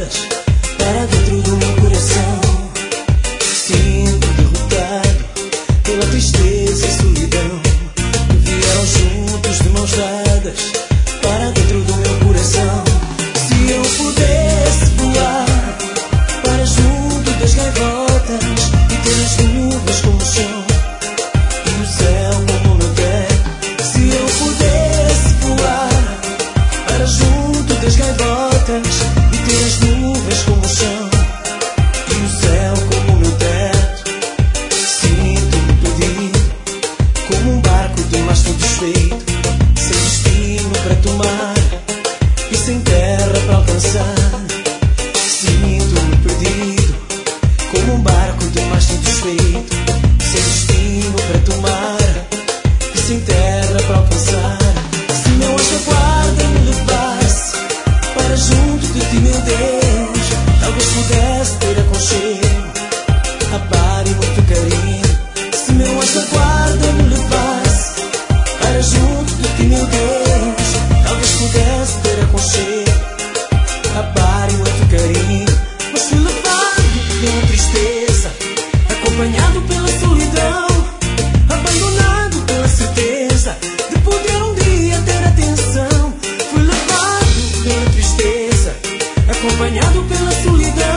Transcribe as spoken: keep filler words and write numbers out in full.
malvadas para dentro do meu coração. Sinto derrotado pela tristeza e solidão que vieram juntos de mãos dadas para dentro do meu coração. Se eu pudesse voar para junto das gaivotas e ter as nuvens como chão e o céu como meu teto. Se eu pudesse voar para junto das gaivotas e ter as nuvens como chão e o céu como meu teto. Sinto-me perdido como um barco de mastro desfeito, sem destino para tomar e sem terra para alcançar. Sinto-me perdido como um barco de mastro desfeito, sem destino para tomar e sem terra para alcançar. Se meu anjo guarda me levasse para junto de ti, meu Deus, talvez pudesse ter aconchego, amar e muito carinho. Se meu anjo guarda me levasse para junto de ti, meu Deus, talvez pudesse ter aconchego, amar e muito carinho. Mas fui levado pela tristeza, acompanhado pela solidão, abandonado pela certeza de poder um dia ter atenção. Fui levado pela tristeza, acompanhado pela solidão,